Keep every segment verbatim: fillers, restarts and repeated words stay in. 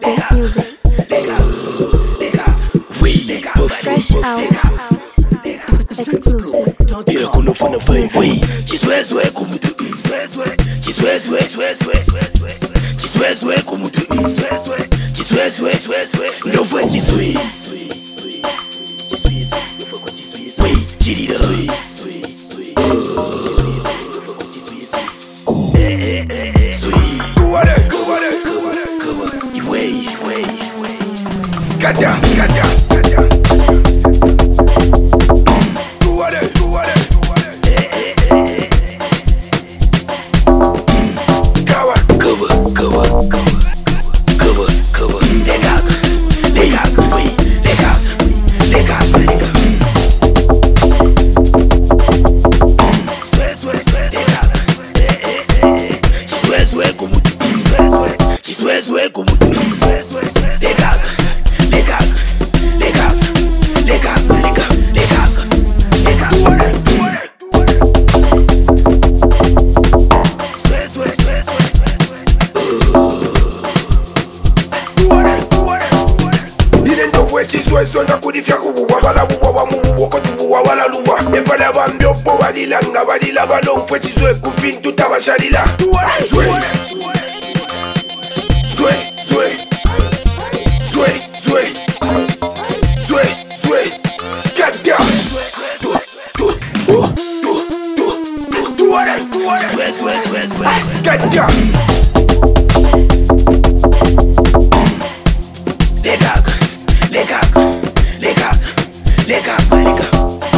Great music. Fresh out. Exclusive. Ila kuna fana five way. Chiswezwe kumutu. Chiswezwe chiswezwe. Chiswezwe kumutu. Chiswezwe chiswezwe. Ndofwe chiswe. Way chirida. Skadja, skadja, skadja. Chiswezwe na kudifya kubuwa bala buwa wa mubuwa kotubuwa wala luwa Epala bambyo po walila nga walila balomfwe chiswe kufintu tabashalila Swe Swe Swe Swe Swe Swe Swe Skadja Tu Tu Oh Tu Tu Tu Tuare Swe Swe Swe Swe Skadja Lekak Lekak, lekak, lekak, lekak.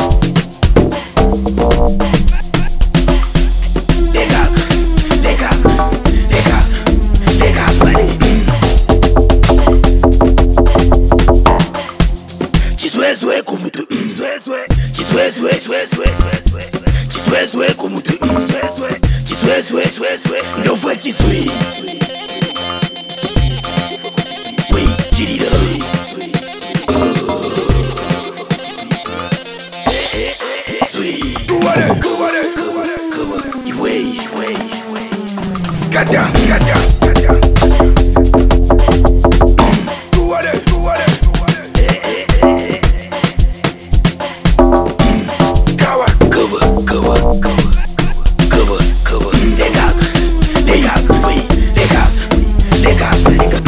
Lekak, lekak, lekak, lekak, lekak. Chiswezwe kumutu, chiswezwe, chiswezwe, chiswezwe, chiswezwe kumutu, chiswezwe, chiswezwe, chiswezwe. Ndofwe chiswe. Wey chirida. Skadja, skadja, skadja. Tuare, tuare, tuare. Kawa, kawa, kawa, kawa, kawa, kawa. Lekak, lekak, wey, lekak, lekak, lekak.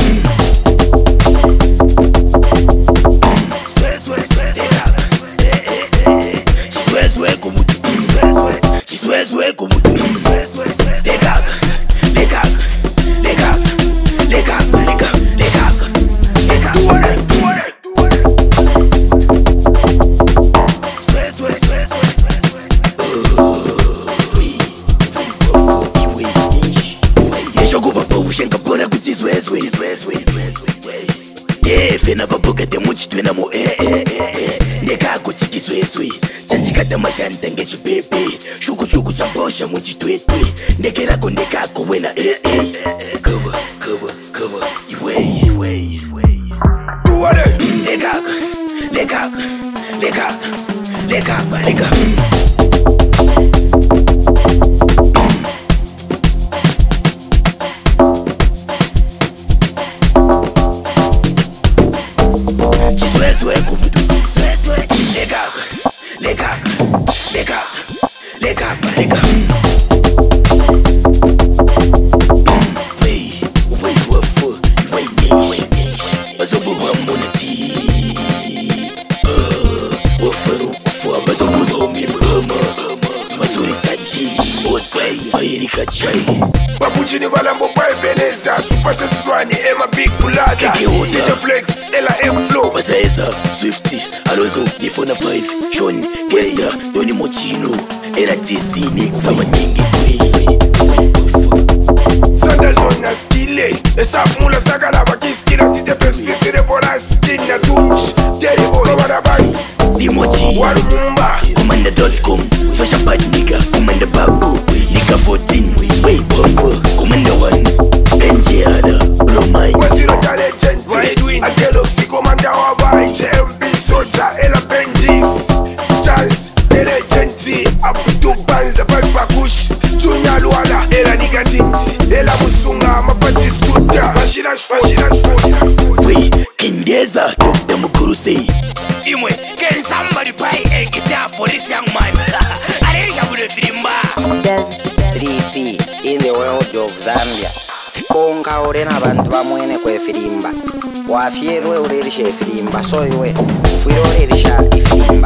Swezwe, lekak, chiswezwe kumutu, chiswezwe, chiswezwe kumutu, chiswezwe, lekak. Lekak, lekak, lekak, lekak, lekak, lekak. Tuare, tuare, tuare. Swe, swe, swe, swe, swe. Oui, oui, oui. Neshokuba pa ushenga pona kuti swe, swe, swe, swe, swe. Yeah, fena babuka te muchitwe na mo eh eh eh. Nekako chiki swe, swe. Chanjikata mashanta ngechi pepe. Shuku shuku chambosha muchitwetwe. Nekerako nekako wena eh eh. Cover, cover, cover. Iway, iway, iway. Tuare. Lekak, lekak, lekak, lekak, lekak. Chiswezwe kumutu, chiswezwe. Lekak, lekak, lekak, lekak, lekak. Babuchini balambo pa Ebeneza Super Sesbrani, Emma Big Bulada D J Flex, Ella M-Flow Masaeza, Swifty, Alozo, Nifona five Sean, Kesta, Tony Mochino Ella T C, Nix, Sama Nyingi Sandazona Skile Esa mula sagala bakiskila Tite Pespisire Boras Tina Tunch Terrible Robada Banks Zimochi Warumumba Commander dot com Social Bad Nigga Commander Babu Nigga fourteen Way Buffer Commander one N J Ada Romai Wasiro Legend Ageloxy Commander Wabai J M B Soja Ella Benjis Chance Legend Abudu Banza Bakush Tunya Luala Ella Nigga Dinti Ella Musunga Mapati Skuta Mashina Shfo we Kindeza Doctor Mukuruse imwe can somebody buy a guitar for this young man? Arenga bude filimba three P in the world of Zambia. Konka orena abantu bamwene kwe filimba wafierwe urerishe filimba so iwe ufiro urerisha ifilimba